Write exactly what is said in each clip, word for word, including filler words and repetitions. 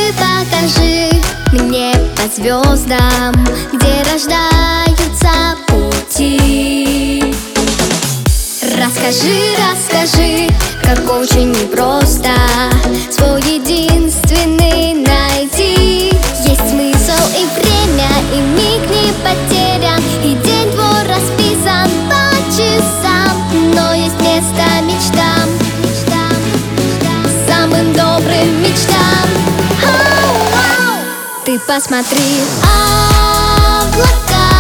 Покажи, покажи мне по звездам, где рождаются пути. Расскажи, расскажи, как очень непросто свой единственный найти. Есть смысл и время, и миг не потерян, и день твой расписан по часам. Но есть место мечтам, мечтам, мечтам, самым добрым мечтам. Ау-ау! Ты посмотри, облака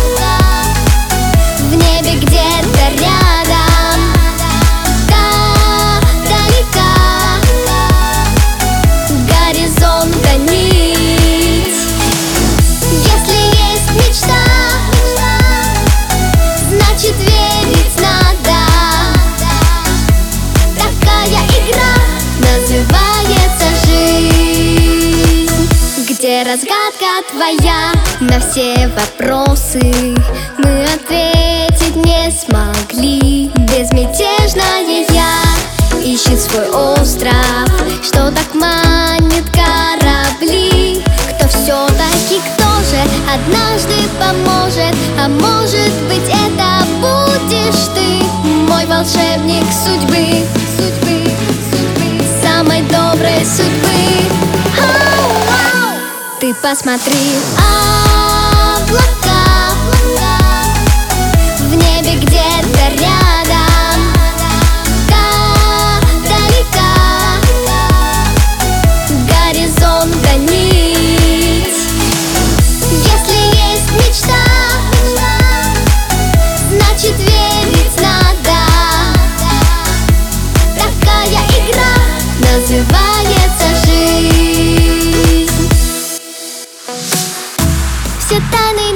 в небе где-то рядом, далека горизонта нить. Если есть мечта, значит верить надо. Такая игра называется жизнь, где разгадка твоя на все вопросы мы ответить не смогли. Безмятежная я ищет свой остров, что так манит корабли. Кто все-таки, кто же однажды поможет? А может быть, это будешь ты, мой волшебник судьбы, судьбы, судьбы, самой доброй судьбы. Ау-ау! Ты посмотри, облака в небе где-то рядом, далека горизонта нить. Если есть мечта, значит верить надо. Такая игра называется жизнь. Все тайны